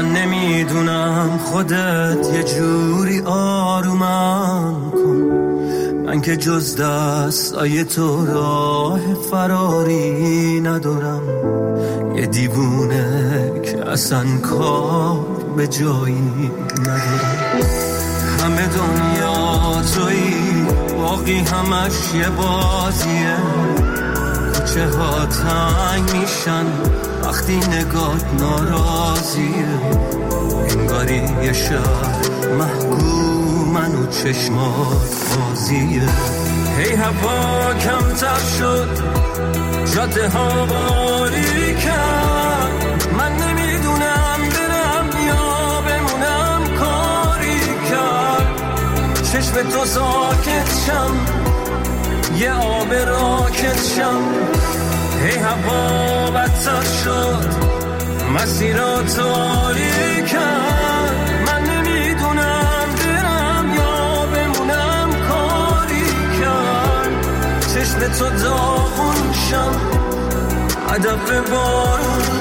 من نمیدونم خودت یه جوری آرومم کن، من که جز دستای تو راه فراری ندارم، یه دیوونه که اصلا کار به جایی ندارم. همه دنیا تویی، باقی همش یه بازیه، کوچه ها تنگ میشن وقتی نگات ناراضیه، انگاری یه شهر محکومن و چشمات بازیه. هی هوا کمتر شد، جاده ها باریکن، من نمیدونم برم یا بمونم کاری کرد، چشم تو ساکت شم یه آب راکت شم. هی هوا بدتر شد، مسیرات تاریکن، من نمیدونم برم یا بمونم کاری کرد، چشم تو داغون شم هدف بارون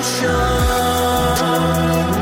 شم.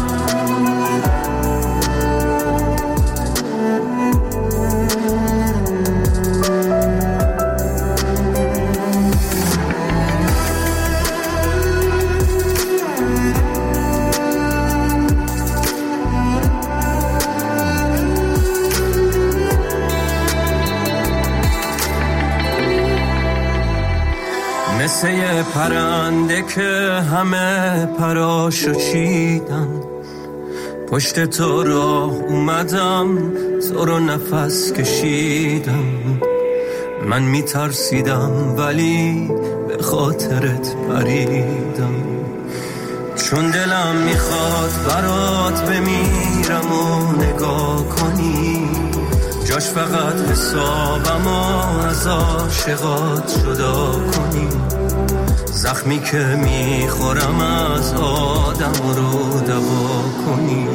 مثل یه پرنده که همه پراشو چیدن، پشت تو راه اومدم تو رو نفس کشیدم، من میترسیدم ولی به خاطرت پریدم، چون دلم میخواد برات بمیرم و نگاه کنی، جاش فقط حسابم از عاشقات جدا کنی، زخمی که میخورم از آدم رو دوا کنی.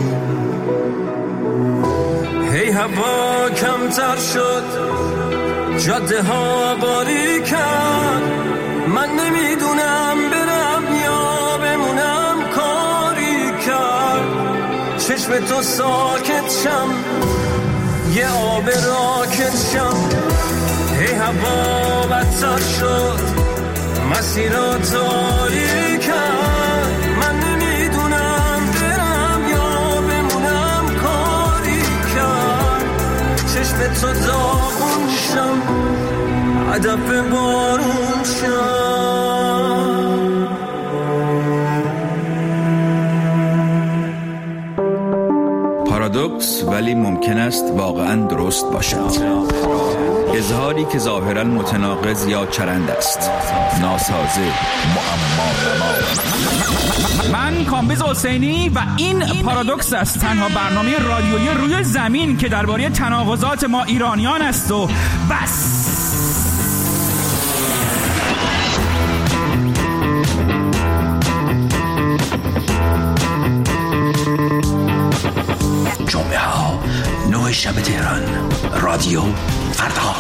هی هوا کمتر شد، جاده ها باریکن، من نمیدونم برم یا بمونم کاری کرد، چشم تو ساکت شم یه آب راکت شم. هی هوا بدتر شد، مسیرات تاریکن، من نمیدونم برم یا بمونم کاری کرد، چشم تو داغون شم هدف بارون شم. پارادوکس ولی ممکن است واقعاً درست باشد. اظهاری که ظاهراً متناقض یا چرند است، ناسازه، معما. من کامبیز حسینی و این پارادوکس است، تنها برنامه رادیویی روی زمین که درباره تناقضات ما ایرانیان است و بس. جمعه ها 9 شب تهران، رادیو فردا.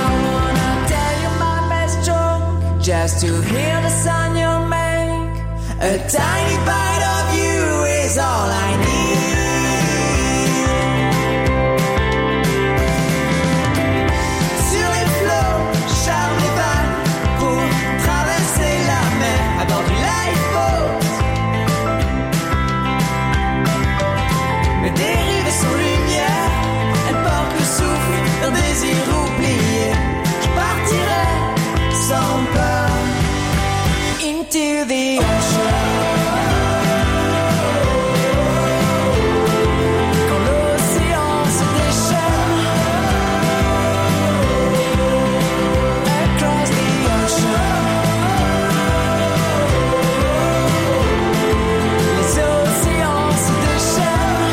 Just to hear the sound you make A tiny bite of you is all I need. Sur les flots, charme les vannes pour traverser la mer à bord du lifeboat. Mes dérives sont lumière, elles portent le souffle d'un désir oublié. Je partirai sans peur into the ocean. Quand l'océan se déchaîne across the ocean. Les océans se déchaînent.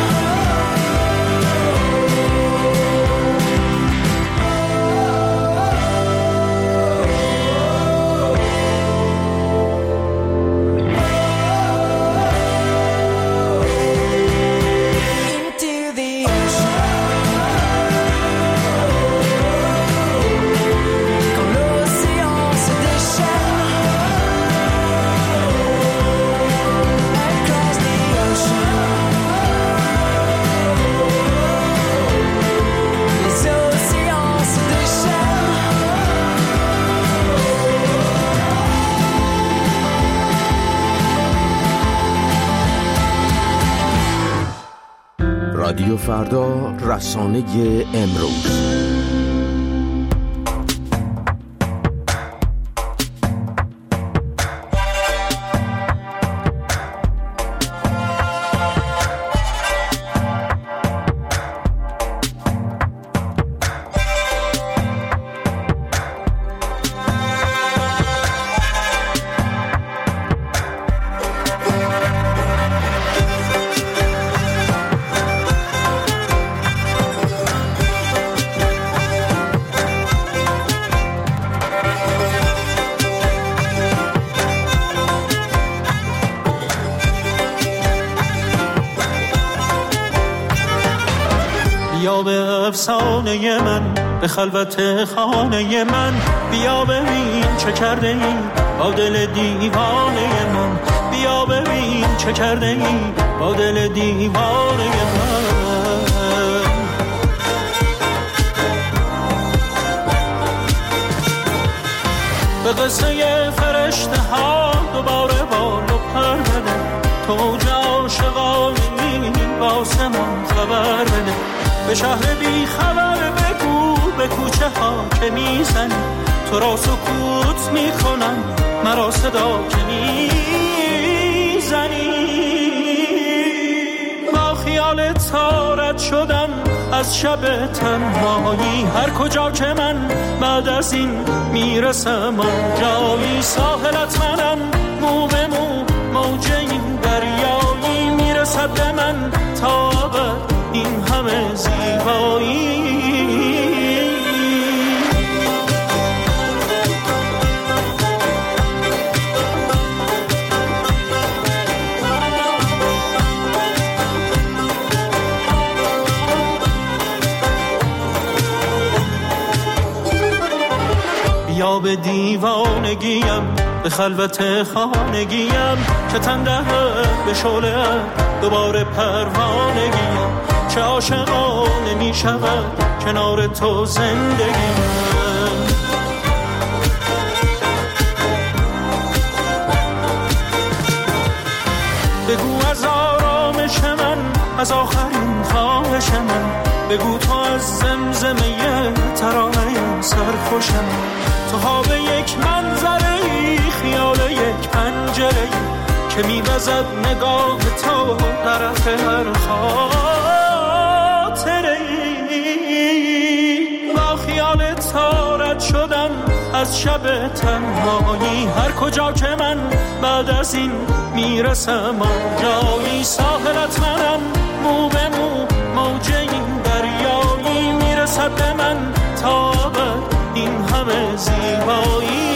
رادیو فردا، رسانه امروز. بیا به افسانه من، به خلوت خانه من، بیا ببین چه کرده ای با دل دیوانه من، بیا ببین چه کرده ای با دل دیوانه من. به قصه فرشته ها دوباره بال و پر بده، تو عاشقانی آسمان خبر بده، به شهر بی خبر بگو به کوچه ها که میزنی، تو را سکوت میکنم مرا صدا که میزنی. با خیال تارت شدم از شب تنهایی، هر کجا که من بعد از این میرسم آنجایی، ساحلت منم مو به مو موج این دریایی، میرسد به من تا ابد این همه زیبایی. بیا به دیوانگیم، به خلوت خانگیم، که تنده به شعله دوباره پروانگیم، چه عاشقانه می شود کنار تو زندگیم. بگو از آرامش من، از آخرین خواهش من، بگو تو از زمزمه ترانه سرخوشم، تو خواب یک منظره، خیال یک پنجره که می‌وزد نگاه تو طرف هر خاطره. با خیال تارت شدم از شب تنهایی، هر کجا که من بعد از این میرسم آنجایی، ساحلت منم مو به مو موج این دریایی، میرسد به من تا ابد این همه زیبایی.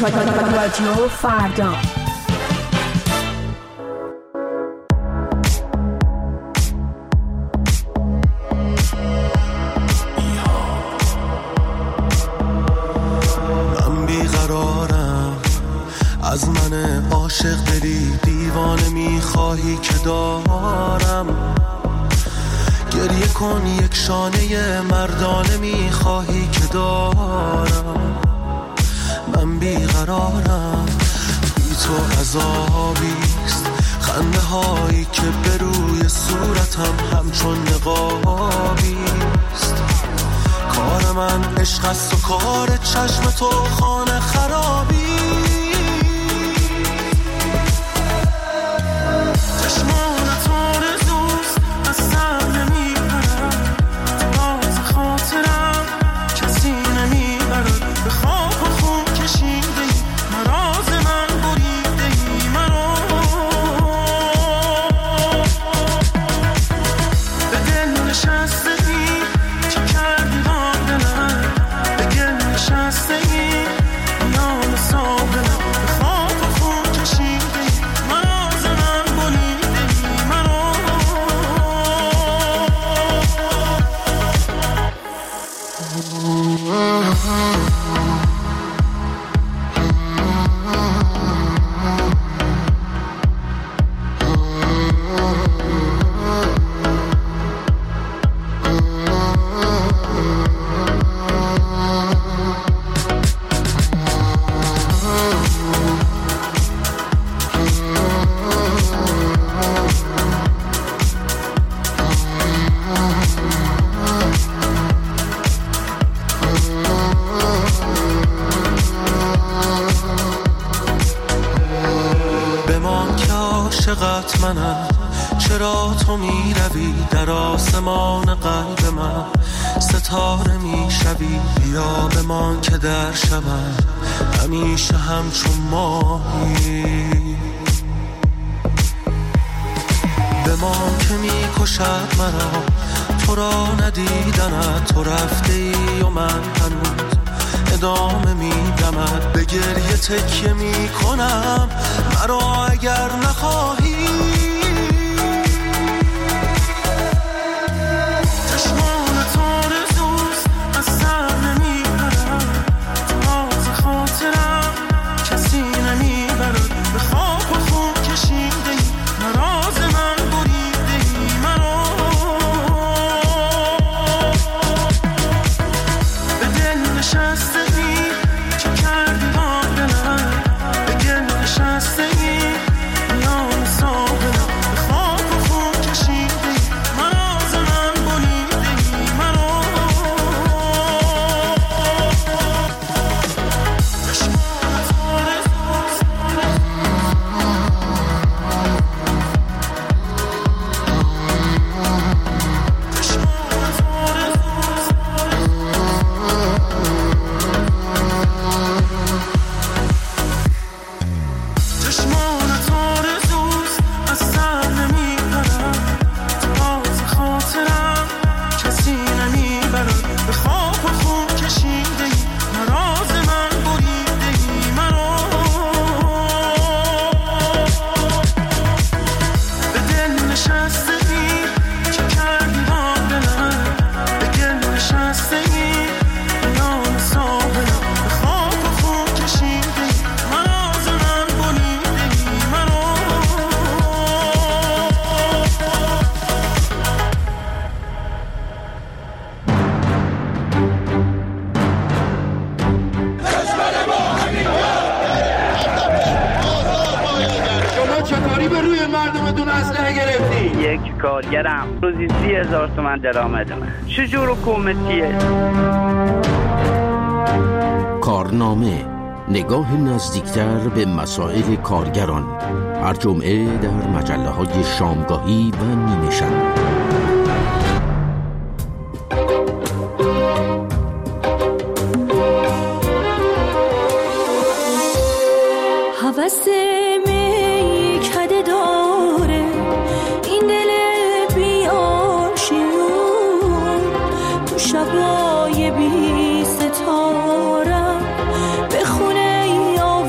رادیو فردا. من بیقرارم، از من عاشق دلی دیوانه میخواهی که دارم. گریه کن یک شانه مردانه میخواهی که دارم. من بیقرارم، بی تو عذابیست، خنده هایی که به روی صورتم همچون نقابیست. کار من عشق است و کار چشم تو خانه خرابی. چشمانت آرزوست از سر نمیبرم، راز خاطرم کسی نمیبرد. به خواب و خون کشیده ای مراز من بریده ای مرا. به دل نشسته ای چه کردی با دلم، به گل نشسته ای میان سابلم. به خواب و خون کشیده ای مراز من بریده ای مرا. بمان که عاشقت منم، چرا تو می روی در آسمان قلب من، ستاره می شوی. بیا بمان که در شبم همیشه همچون ماهی. بمان که می کشد مرا تو را ندیدنت، تو رفته ای و من هنوز ادامه میدمد. به گریه تکیه میکنم مرا اگر نخواهی. چشمانت آرزوست از سر نمیبرم، راز خاطرم کسی نمیبرد. به خواب و خون کشیده ای مراز من بریده ای مرا. به دل نشسته ای چه کردی با دلم، به گل نشسته ای میان سابلم. به خواب و خون کشیده ای مراز من بریده ای مرا. چشمانت آرزوست چشمانت آرزوست از سر نمیبرم، راز خاطرم کسی نمیبرد. به خواب و خون کشیده ای مراز من بریده ای مرا. به دل نشسته ای چه کردی با دلم، به گل نشسته ای میان سابلم. به خواب و خون کشیده ای مراز من بریده ای مرا. شما چطوری به روی مردمتون اسلحه گرفتی؟ یک کارگرم روزی 30,000 تومان درآمد من. چجور حکومتیه؟ کارنامه، نگاه نزدیکتر به مسائل کارگران، هر جمعه در مجله‌های شامگاهی و نیمه شب. هوس میکده داره این دل بی‌آشیون، تو شبای بی ستاره به خونه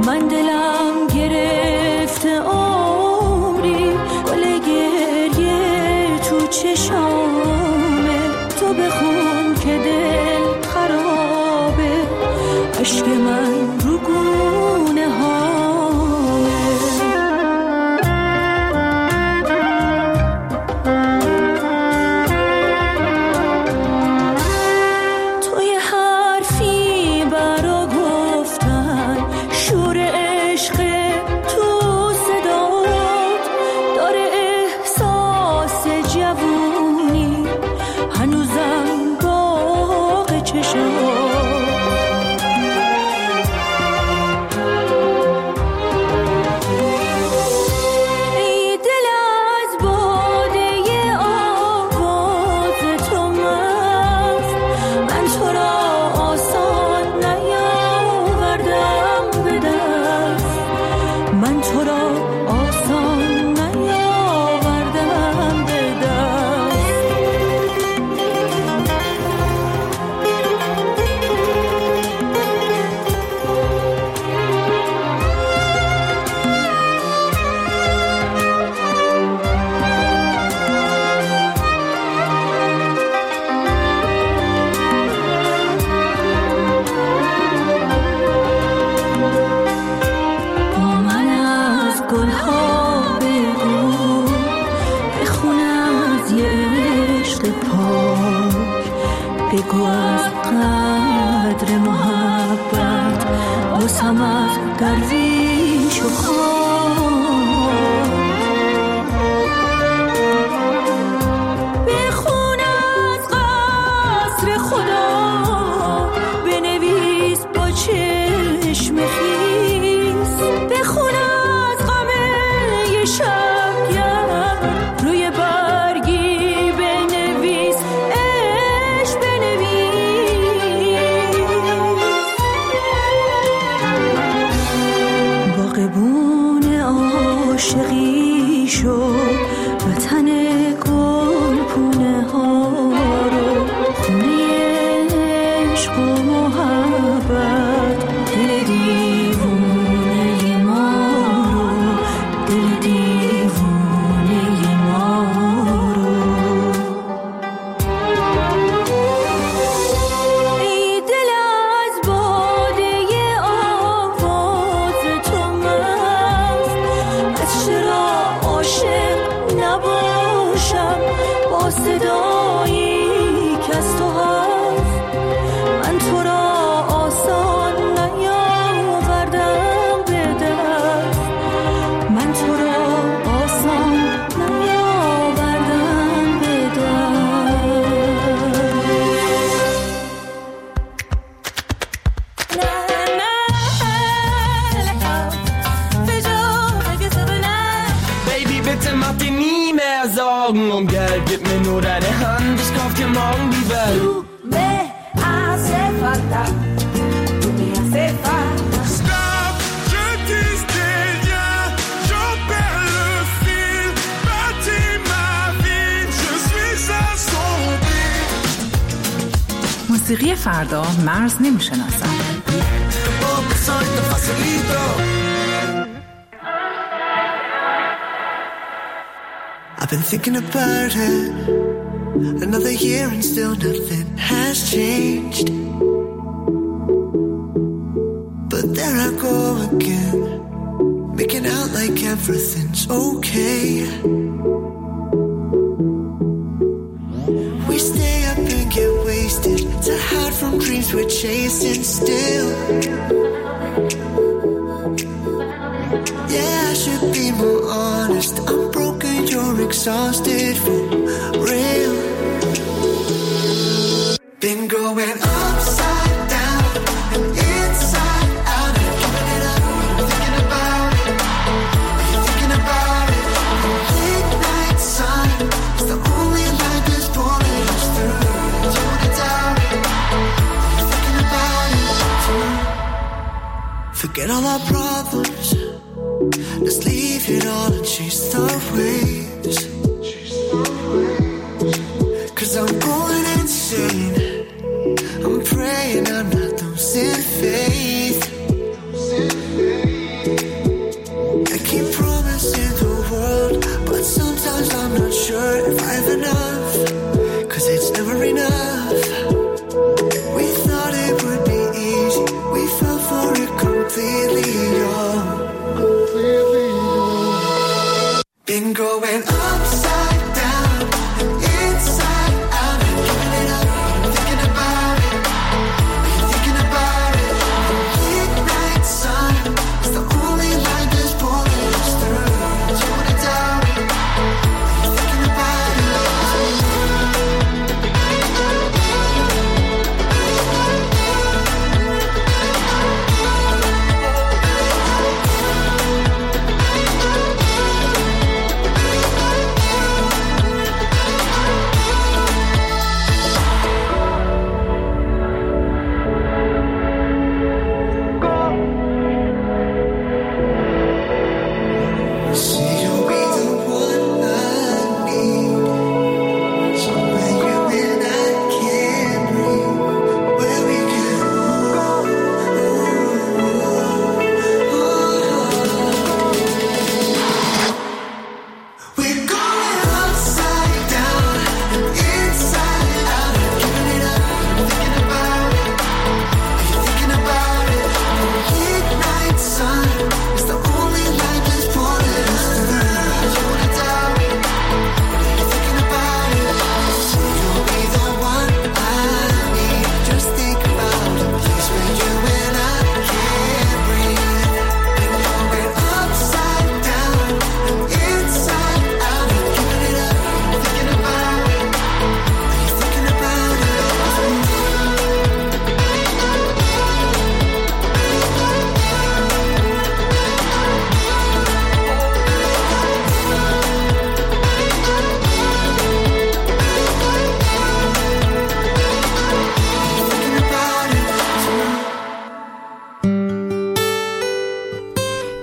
من دلم گرفته عمری، گل گریه تو چشامه. تو بخون که دل خرابه، عشق من رو گونه هامه. توی حرفی برا گفتن، شور عشق تو صدات داره، احساس جوونی هنوزم باغ چشات. بگو از قدر محبت، واسم از درویش و خان. بخون از قصر خدا، بنویس با چشم خیس. بخون از غم یه شبگرد، روی برگی بنویس عشق بنویس. باغبون عاشقی شو، وطن گل پونه ها رو، خونه عشق و محبت. دل دیوونه ما رو، دل دیوونه ما رو. ای دل از باده آواز تو مست، از چرا عاشق نباشم با صدایی که از تو هست. من تو را آسان نیاوردم به دست، من تو را آسان نیاوردم به Baby, bitte mach dir nie mehr Sorgen um Geld, gib mir nur deine Hand, ich kauf dir morgen die Welt. Du me hace falta, tu me hace falta. Stop, je dis rien, j'en perds le fil. Bâtis ma vie, je suis assombri. موسیقی فردا مرز نمیشناسد. I've been thinking about it, another year and still nothing has changed. But there I go again, making out like everything's okay. We stay up and get wasted to hide from dreams we're chasing still. Yeah, I should be more honest, I'm broken, you're exhausted for real. Been going upside down and inside out, and giving it up, thinking about it, thinking about it. Midnight sun is the only light that's pulling us through. Don't wanna doubt it, thinking about it too. Forget all our problems, let's leave it all and chase the waves. 'Cause I'm going insane, I'm praying I'm not losing faith.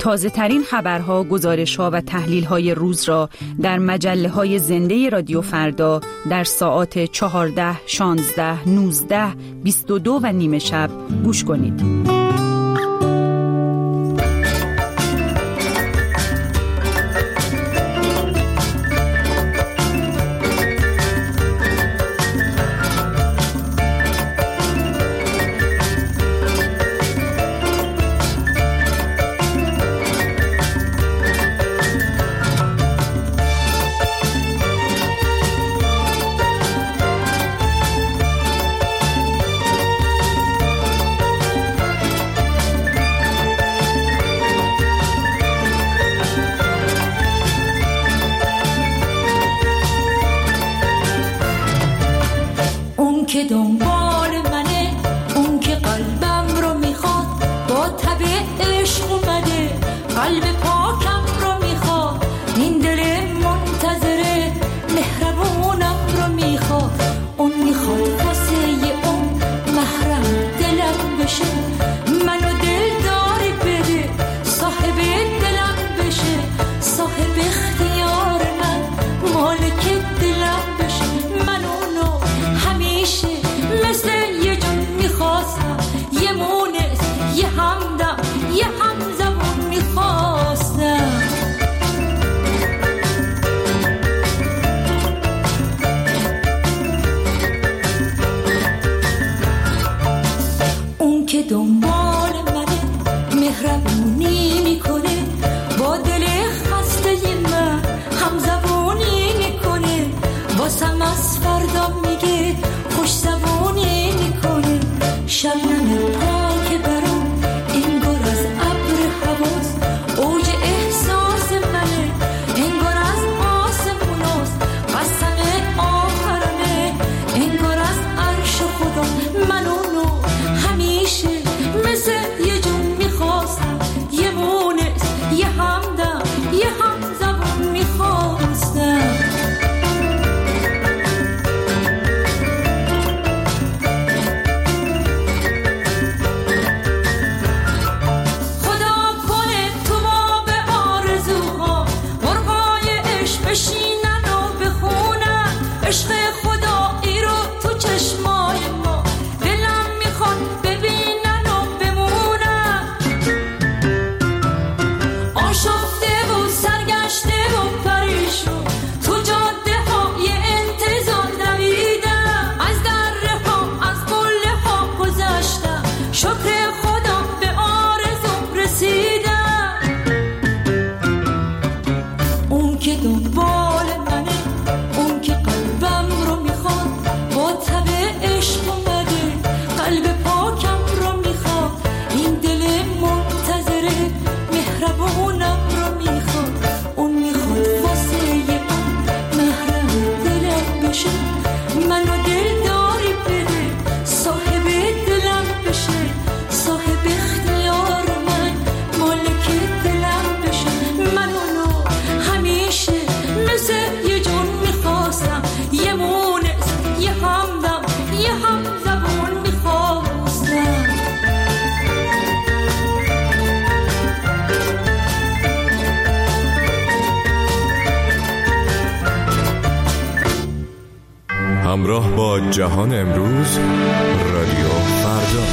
تازه ترین خبرها، گزارش‌ها و تحلیل‌های روز را در مجله‌های زنده رادیو فردا در ساعات 14، 16، 19، 22 و نیم شب گوش کنید. که دنبال منه، اون که قلبم رو میخواد، با تب عشق اومده، قلب پاکم رو میخواد، این دل منتظره مهربونم رو میخواد، اون میخواد واسه اون محرم دلم بشه، منو دلداری بده، صاحب دلم بشه، صاحب اختیار من، مالک دلم بشه، من اونو همیشه مثل یه جون میخواستم، یه مونس، یه همدم، یه همزبون میخواستم. اون که دنبال منه، مهربونی میکنه، با دل خسته من همزبونی میکنه، واسم از فردا میگه خوش زبونی میکنه، شبنم پاک برام انگار از ابر حواس، اوج احساس منه انگار از آسموناست، قسم آخرمه انگار از عرش خدا، من اونو همیشه مثل یه جون میخواستم، یه مونس، یه همدم، یه همزبون میخواستم. عشق خدایی رو تو چشمای ما، دلم میخواد ببینن و بمونن، آشفته و سرگشته و پریشون تو جاده های انتظار دویدم، از دره ها از قله ها گذشتم، شکر خدا به آرزوم رسیدم. اون که دنبال منه، اون که قلبم رو میخواد، با تب عشق اومده، قلب پاکم رو میخواد، این دل منتظره مهربونم رو میخواد، اون میخواد واسه اون محرم دلم بشه، منو دلداری بده، صاحب دلم بشه، صاحب اختیار من، مالک دلم بشه، من اونو همیشه مثل یه جون میخواستم، یه مونس، یه همدم، یه همزبون میخواستم. همراه با جهان امروز، رادیو فردا.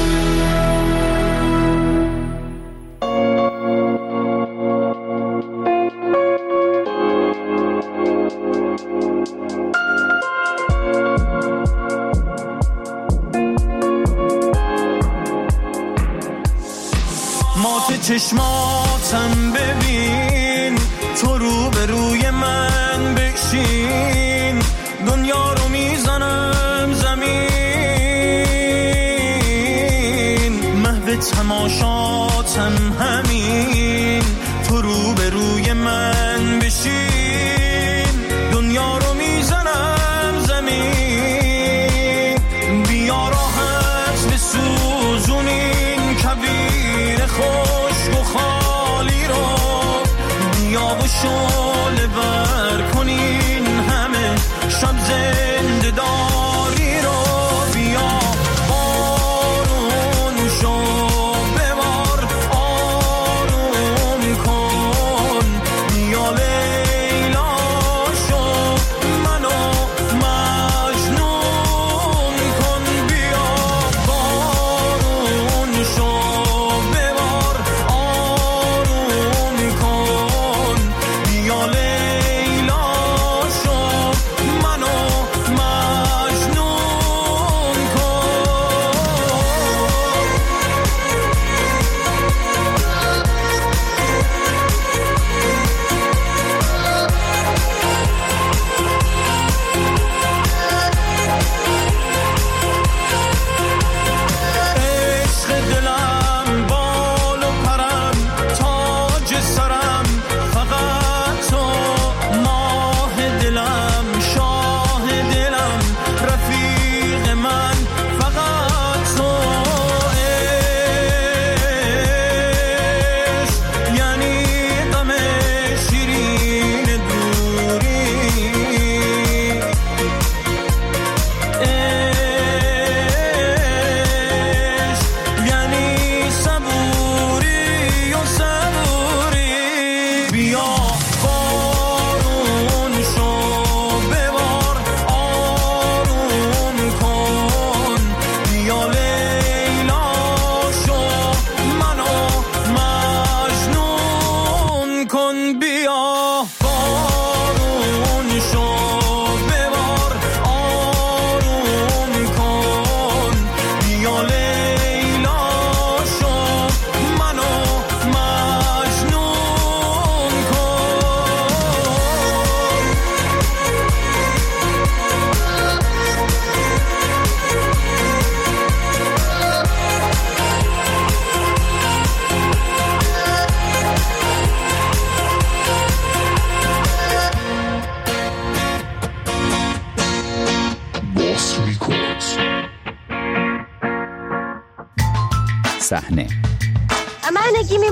چشماتم ببین، تو رو به روی من بشین، دنیا رو میزنم زمین، محو تماشاتم همین، تو رو به روی من بشین، دنیا رو میزنم زمین، بیا راحت بسوزونین کبیر خشک و خالی رو، بیا و شعله بر کنین همه شب زنده داری رو، بیا بارون شو ببار، آروم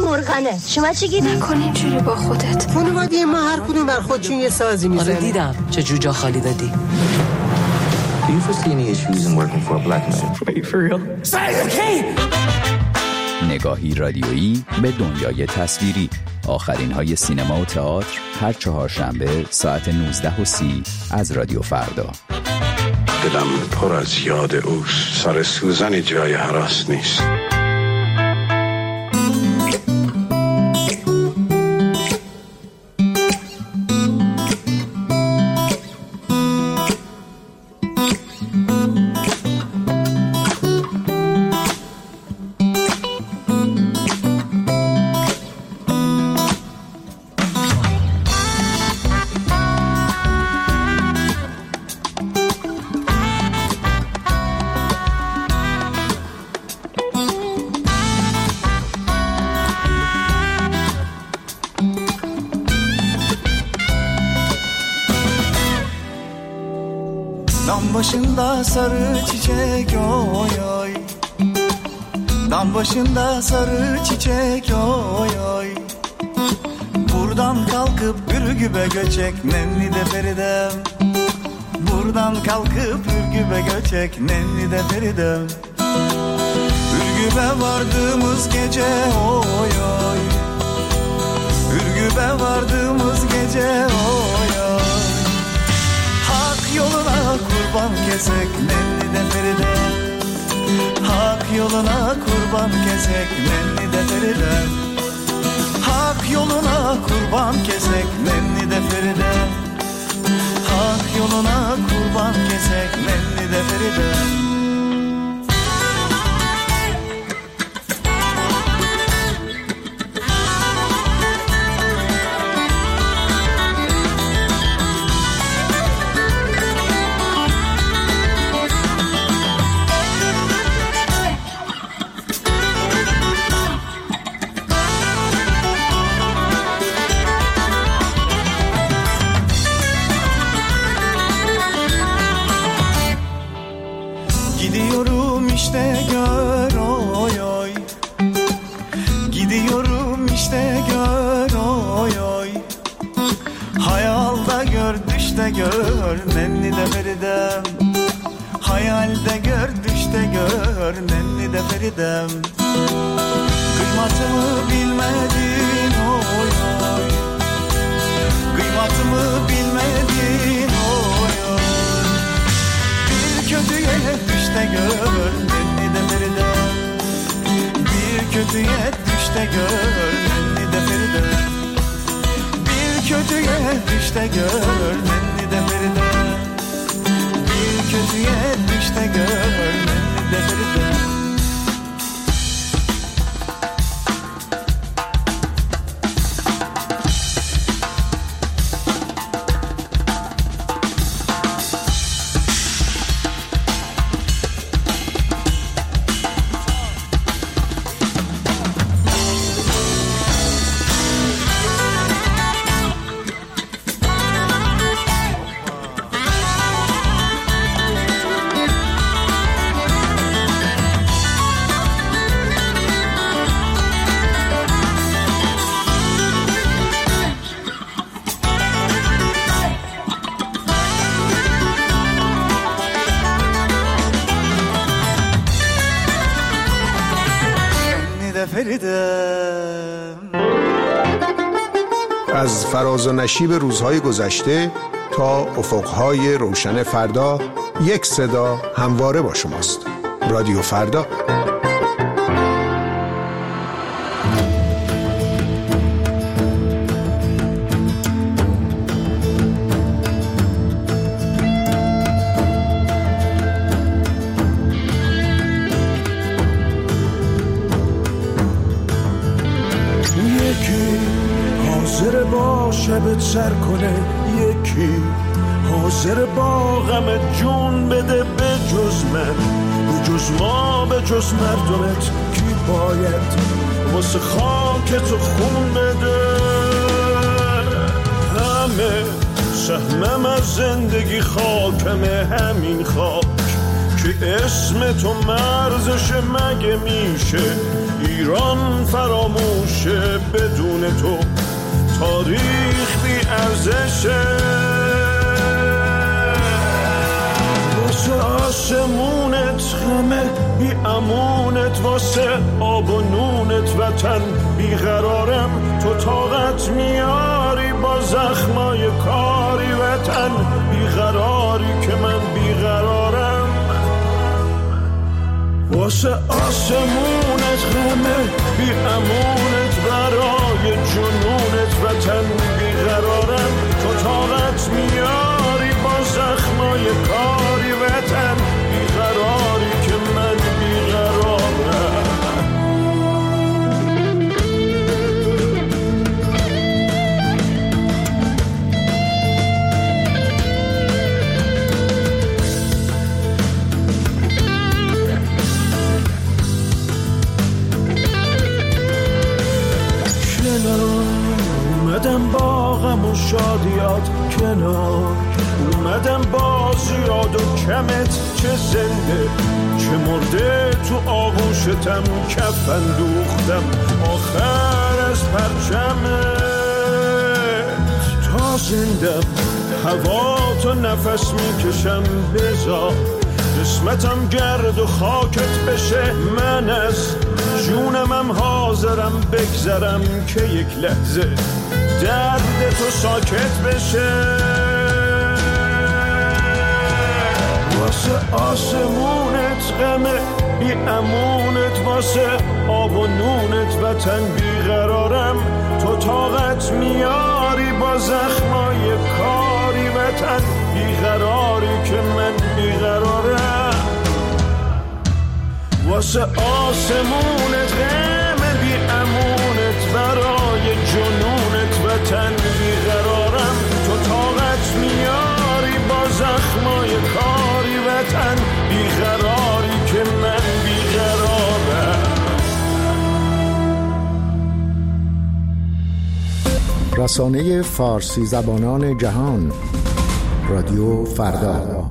مرغنه. شما چی گیری؟ نکن اینجوری با خودت. خانواده ما هر کدوم بر خودشون یه سازی میزنه. آره دیدم چه جوجا خالی دادی. Do you foresee any issues in working for a black man? Are you for real? نگاهی رادیویی به دنیای تصویری. آخرین های سینما و تئاتر هر چهارشنبه ساعت 19:30 از رادیو فردا. دلم پر از یاد اوست. سر سوزن جای هراس نیست. Dam başında sarı çiçek oy oy. Dam başında sarı çiçek oy oy. Buradan kalkıp Ürgüp'e göçek nenni de Feridem. Buradan kalkıp Ürgüp'e göçek nenni de Feridem. Ürgüp'e vardığımız gece oy oy. Ürgüp'e vardığımız gece oy oy. Hak yoluna kurban kesek nenni de Feride. Hak yoluna kurban kesek nenni de Feride. Hak yoluna kurban kesek nenni de Feride. Hak yoluna kurban kesek nenni de Feride. Gidiyorum işte gör oy oy. Gidiyorum işte gör oy oy. Hayalda gör düşte gör nenni de Feridem. Hayalde gör düşte gör nenni de Feridem. Kıymatımı bilmedin oy oy. Kıymatımı bilmedin oy oy. Bir kötüye düşte gör nenni de Feride. Bir kötüye düşte gör nenni de Feride. Bir kötüye düşte gör nenni de Feride. Bir kötüye düşte gör nenni de Feride. از فراز و نشیب روزهای گذشته تا افقهای روشن فردا، یک صدا همواره با شماست. رادیو فردا. حاضر با شبت سر کنه، یکی حاضر با غم جون بده به جز من، به جز ما، به جز مردمت کی باید واسه خاکت خون بده. همه سهمم از زندگی خاکمه، همین خاک که اسم تو مرزش مگه میشه ایران فراموشه بدون تو، تاریخ بی ارزشه. واسه آسمونت غمه بی امونت، واسه آب و نونت وطن بیقرارم. تو طاقت میاری با زخمای کاری وطن بیقراری که من بیقرارم. واسه آسمونت غمه بی امونت، برای جنونت وطن بیقرارم. تو طاقت میاری با زخمای کاری وطن بیقراری که من بیقرارم. اومدم با غم و شادیات کنار، اومدم با زیاد و کمت، چه زنده چه مرده تو آغوشتم کفن دوختم آخر از پرچمت. تا زندم هوا تو نفس میکشم، بذار قسمتم گرد و خاکت بشه. من از جونمم حاضرم بگذرم که یک لحظه درد تو ساکت بشه. واسه آسمونت غمه بی امونت، واسه آب و نونت وطن بیقرارم. تو طاقت میاری با زخمای کاری وطن بیقراری که من بیقرارم. واسه آسمونت غمه بی امونت، برای جنونت وطن بیقرارم. تو طاقت میاری با زخمای کاری وطن بیقراری که من بیقرارم. رسانه فارسی زبانان جهان، رادیو فردا.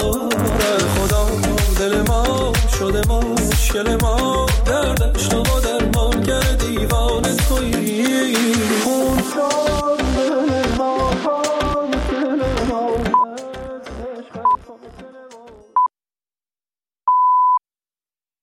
شده ما مشکل ما دردش تو با